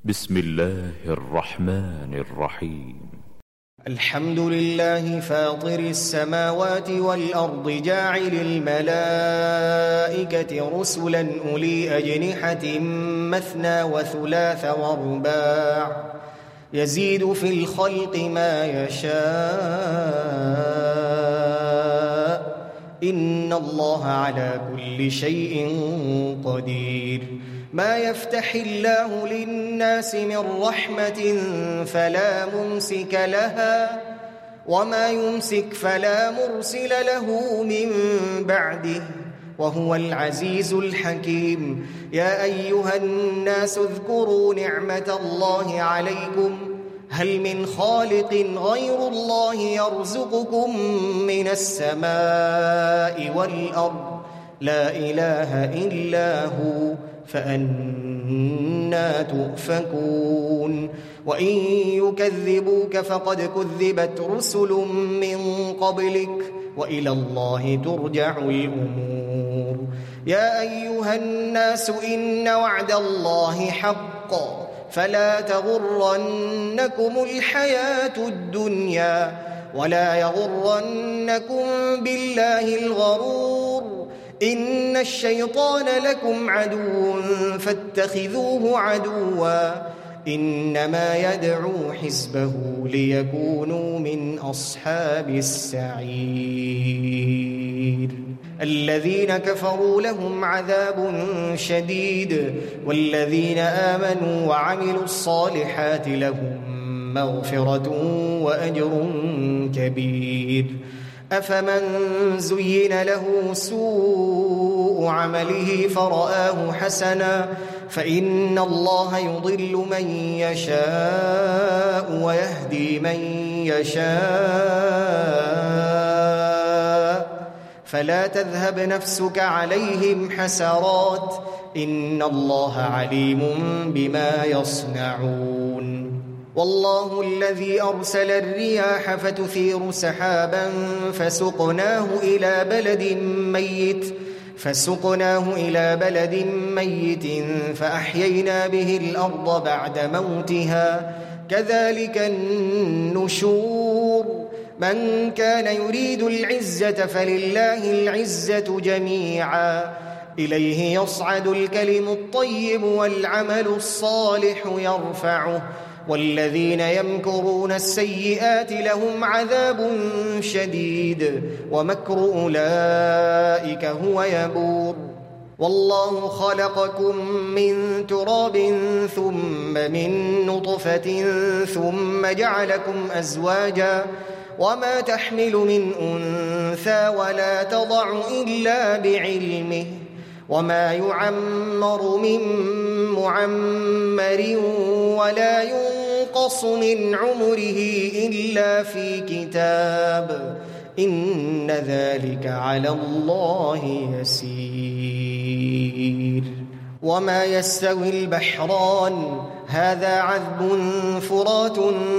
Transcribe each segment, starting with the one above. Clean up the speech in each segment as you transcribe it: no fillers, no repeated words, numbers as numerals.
بسم الله الرحمن الرحيم. الحمد لله فاطر السماوات والأرض جاعل الملائكة رسلا أولي أجنحة مثنى وثلاث ورباع يزيد في الخلق ما يشاء إن الله على كل شيء قدير. ما يفتح الله للناس من رحمة فلا ممسك لها وما يمسك فلا مرسل له من بعده وهو العزيز الحكيم. يا أيها الناس اذكروا نعمة الله عليكم هل من خالق غير الله يرزقكم من السماء والأرض لا إله إلا هو فأنى تؤفكون. وإن يكذبوك فقد كذبت رسل من قبلك وإلى الله ترجع الأمور. يا أيها الناس إن وعد الله حق فلا تغرنكم الحياة الدنيا ولا يغرنكم بالله الغرور. إن الشيطان لكم عدو فاتخذوه عدوا إنما يدعو حزبه ليكونوا من أصحاب السعير. الذين كفروا لهم عذاب شديد والذين آمنوا وعملوا الصالحات لهم مغفرة وأجر كبير. أفمن زين له سوء عمله فرآه حسنا فإن الله يضل من يشاء ويهدي من يشاء فلا تذهب نفسك عليهم حسرات إن الله عليم بما يصنعون. والله الذي أرسل الرياح فتثير سحابا فسقناه إلى بلد ميت فأحيينا به الأرض بعد موتها كذلك النشور. من كان يريد العزة فلله العزة جميعا إليه يصعد الكلم الطيب والعمل الصالح يرفعه والذين يمكرون السيئات لهم عذاب شديد ومكر أولئك هو يبور. والله خلقكم من تراب ثم من نطفة ثم جعلكم أزواجا وما تحمل من أنثى ولا تضع إلا بعلمه وما يعمر من معمر ولا ينقص من عمره إلا في كتاب إن ذلك على الله يسير. وما يستوي البحران هذا عذب فرات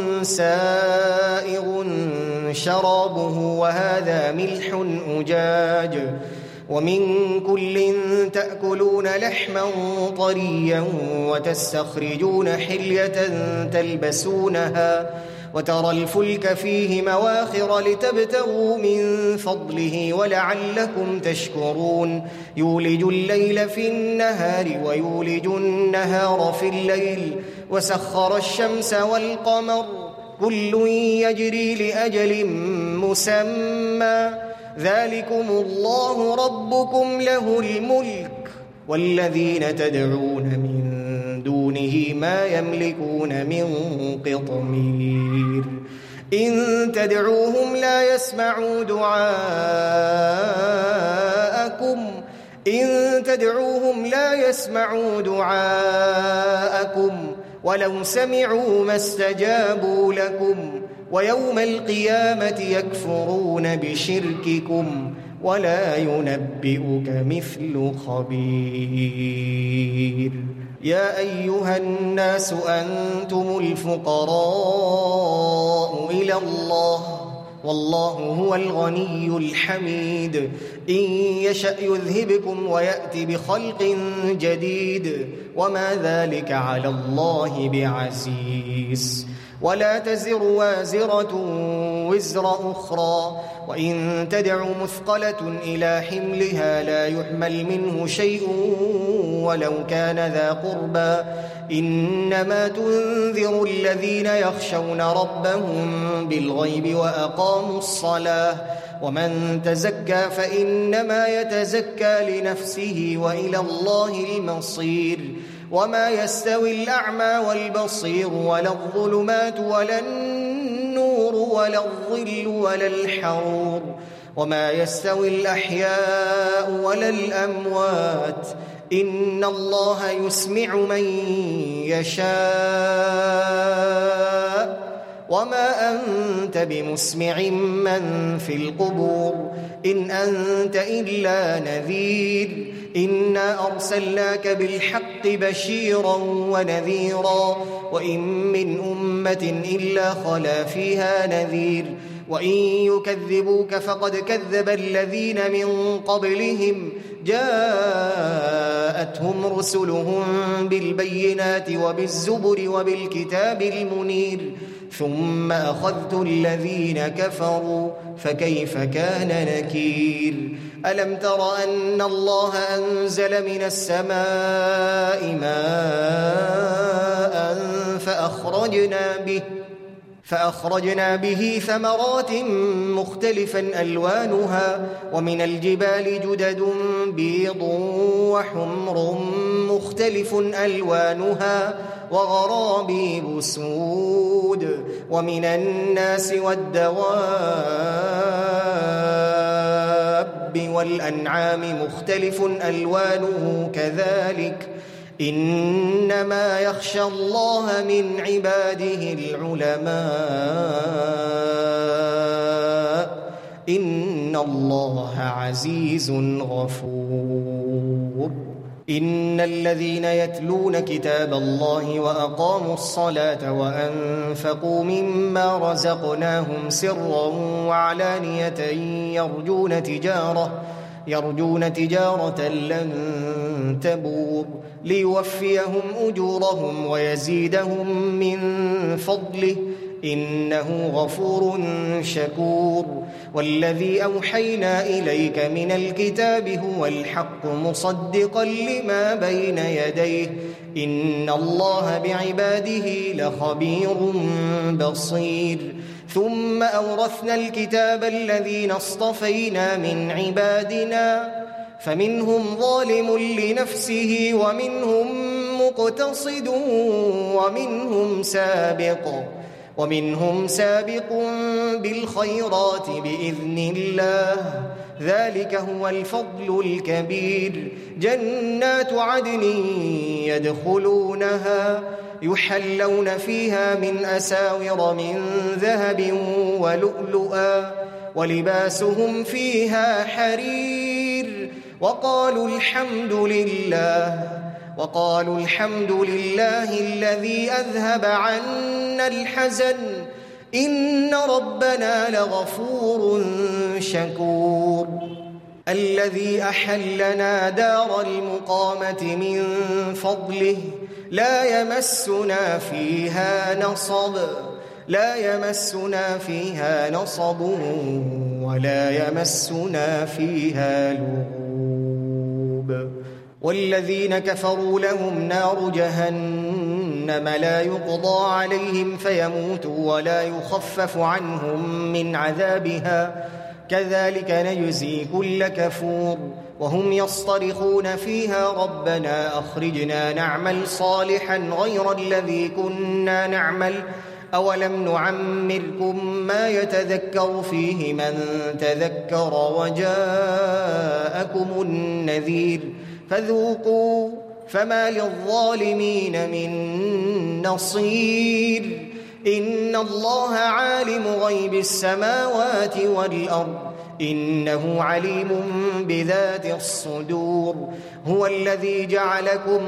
سائغ شرابه وهذا ملح أجاج ومن كل تأكلون لحما طريا وتستخرجون حلية تلبسونها وترى الفلك فيه مواخر لتبتغوا من فضله ولعلكم تشكرون. يولج الليل في النهار ويولج النهار في الليل وسخر الشمس والقمر كل يجري لأجل مسمى ذلكم الله ربكم له الملك والذين تدعون من دونه ما يملكون من قطمير. إن تدعوهم لا يسمعوا دعاءكم ولو سمعوا ما استجابوا لكم ويوم القيامة يكفرون بشرككم ولا ينبئك مثل خبير. يا أيها الناس أنتم الفقراء إلى الله والله هو الغني الحميد. إن يشأ يذهبكم ويأتي بخلق جديد وما ذلك على الله بعزيز. ولا تزر وازرة وزر أخرى، وإن تدع مثقلة إلى حملها لا يحمل منه شيء ولو كان ذا قربى، إنما تنذر الذين يخشون ربهم بالغيب وأقاموا الصلاة، ومن تزكى فإنما يتزكى لنفسه وإلى الله المصير. وما يستوي الأعمى والبصير ولا الظلمات ولا النور ولا الظل ولا الحرور، وما يستوي الأحياء ولا الأموات، إن الله يسمع من يشاء وما أنت بمسمع من في القبور، إن أنت إلا نذير. إنا أرسلناك بالحق بشيرا ونذيرا، وإن من أمة إلا خلا فيها نذير، وإن يكذبوك فقد كذب الذين من قبلهم، جاءتهم رسلهم بالبينات وبالزبر وبالكتاب المنير، ثم أخذت الذين كفروا فكيف كان نكير. ألم تر أن الله أنزل من السماء ماء فأخرجنا به ثمرات مختلفا ألوانها، ومن الجبال جدد بيض وحمر مختلف ألوانها وغرابيب سود، ومن الناس والدواب والأنعام مختلف ألوانه كذلك، إنما يخشى الله من عباده العلماء، إن الله عزيز غفور. إن الذين يتلون كتاب الله وأقاموا الصلاة وأنفقوا مما رزقناهم سرا وعلانية يرجون تجارة لن تبور، ليوفيهم أجورهم ويزيدهم من فضله، إنه غفور شكور. والذي أوحينا إليك من الكتاب هو الحق مصدقا لما بين يديه، إن الله بعباده لخبير بصير. ثم أورثنا الكتاب الذين اصطفينا من عبادنا، فمنهم ظالم لنفسه ومنهم مقتصد ومنهم سابق بالخيرات بإذن الله، ذلك هو الفضل الكبير. جنات عدن يدخلونها يحلون فيها من أساور من ذهب ولؤلؤا، ولباسهم فيها حرير، وقالوا الحمد لله الذي أذهب عنا الحزن، إن ربنا لغفور شكور. الذي أحلنا دار المقامة من فضله لا يمسنا فيها نصب ولا يمسنا فيها لغوب. والذين كفروا لهم نار جهنم لا يقضى عليهم فيموتوا ولا يخفف عنهم من عذابها، كذلك نجزي كل كفور. وهم يصطرخون فيها ربنا أخرجنا نعمل صالحا غير الذي كنا نعمل، أولم نعمركم ما يتذكر فيه من تذكر وجاءكم النذير، فذوقوا فما للظالمين من نصير. إن الله عالم غيب السماوات والأرض، إنه عليم بذات الصدور هو الذي جعلكم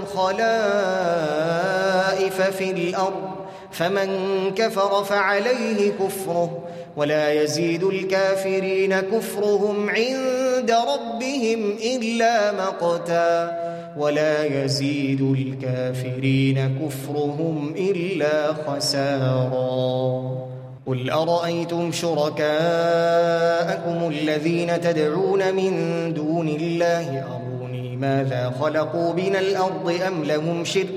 خلائف في الأرض فمن كفر فعليه كفره ولا يزيد الكافرين كفرهم عند ربهم إلا مقتا ولا يزيد الكافرين كفرهم إلا خسارا قل أرأيتم شركاءكم الذين تدعون من دون الله أروني ماذا خلقوا من الأرض أم لهم شرك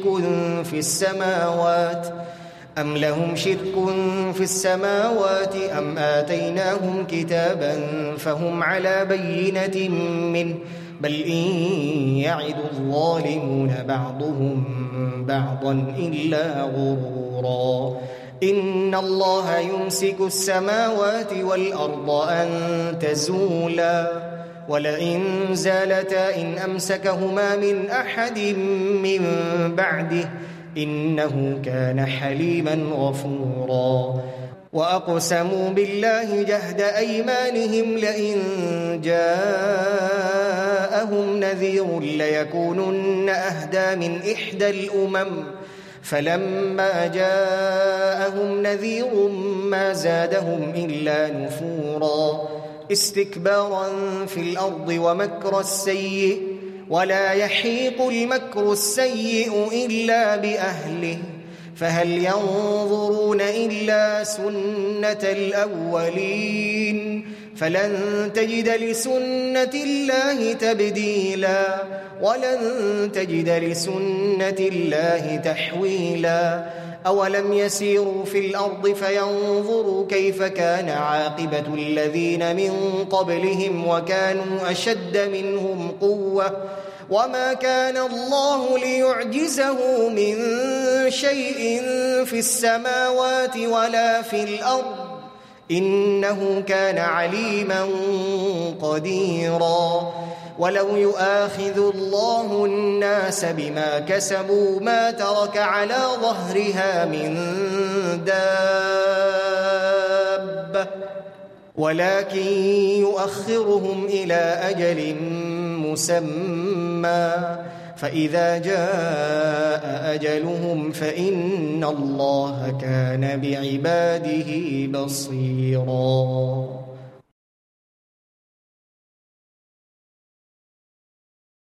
في السماوات أم آتيناهم كتابا فهم على بينة منه بل إن يعد الظالمون بعضهم بعضا إلا غرورا إن الله يمسك السماوات والأرض أن تزولا ولئن زالتا إن أمسكهما من أحد من بعده إنه كان حليما غفورا وأقسموا بالله جهد أيمانهم لئن جاءهم نذير ليكونن أهدى من إحدى الأمم فلما جاءهم نذير ما زادهم إلا نفورا استكبارا في الأرض ومكر السيء ولا يحيق المكر السيء إلا بأهله فهل ينظرون إلا سنة الأولين فلن تجد لسنة الله تبديلا ولن تجد لسنة الله تحويلا أولم يسيروا في الأرض فينظروا كيف كان عاقبة الذين من قبلهم وكانوا أشد منهم قوة وما كان الله ليعجزه من شيء في السماوات ولا في الأرض إنه كان عليما قديرا ولو يؤاخذ الله الناس بما كسبوا ما ترك على ظهرها من دابة ولكن يؤخرهم إلى أجل مسمى فإذا جاء أجلهم فإن الله كان بعباده بصيرا